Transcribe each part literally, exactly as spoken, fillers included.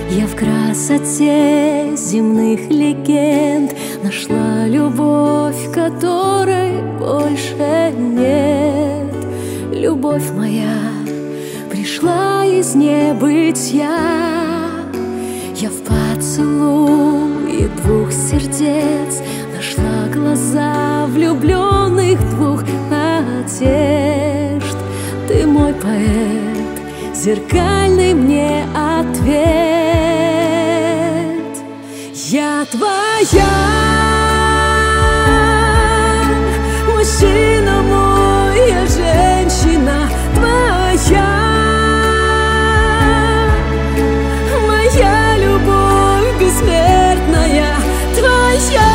Я в красоте земных легенд нашла любовь, которой больше нет. Любовь моя пришла из небытия. Я в поцелуе двух сердец нашла глаза влюбленных двух надежд. Ты мой поэт, зеркальный мне ответ. Я твоя, мужчина мой, я женщина твоя. Моя любовь бессмертная твоя.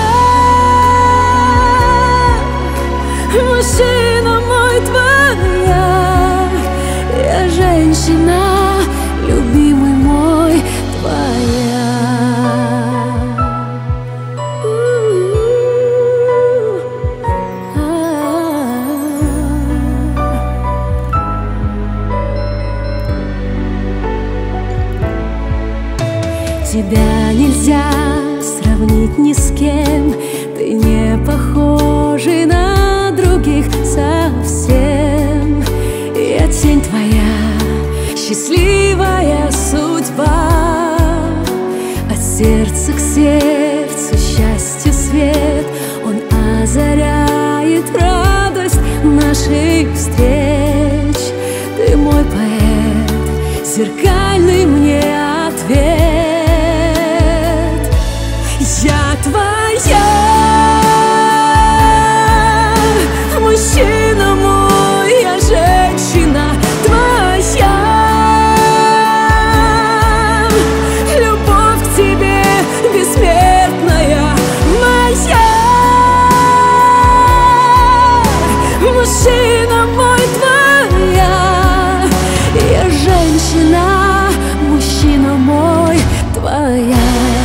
Мужчина мой, твоя. Я женщина, любимый мой, твоя. Тебя нельзя сравнить ни с кем. Ты не похожий на других совсем. Я тень твоя, счастливая судьба. От сердца к сердцу счастье свет, он озаряет радость наших встреч. Ты мой поэт, зеркальный мне ответ. Я твоя, мужчина мой, я женщина твоя. Любовь к тебе бессмертная моя. Мужчина мой, твоя. Я женщина, мужчина мой, твоя.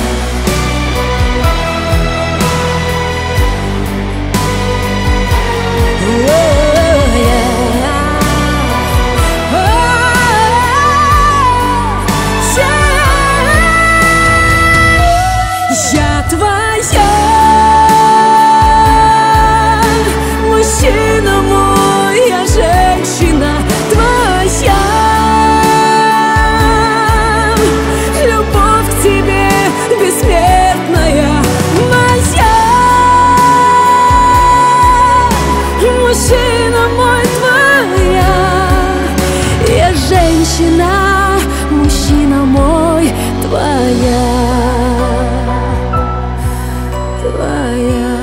Мужчина мой, я женщина твоя. Любовь к тебе бессмертная моя. Мужчина мой, твоя. Я женщина, мужчина мой, твоя. Твоя.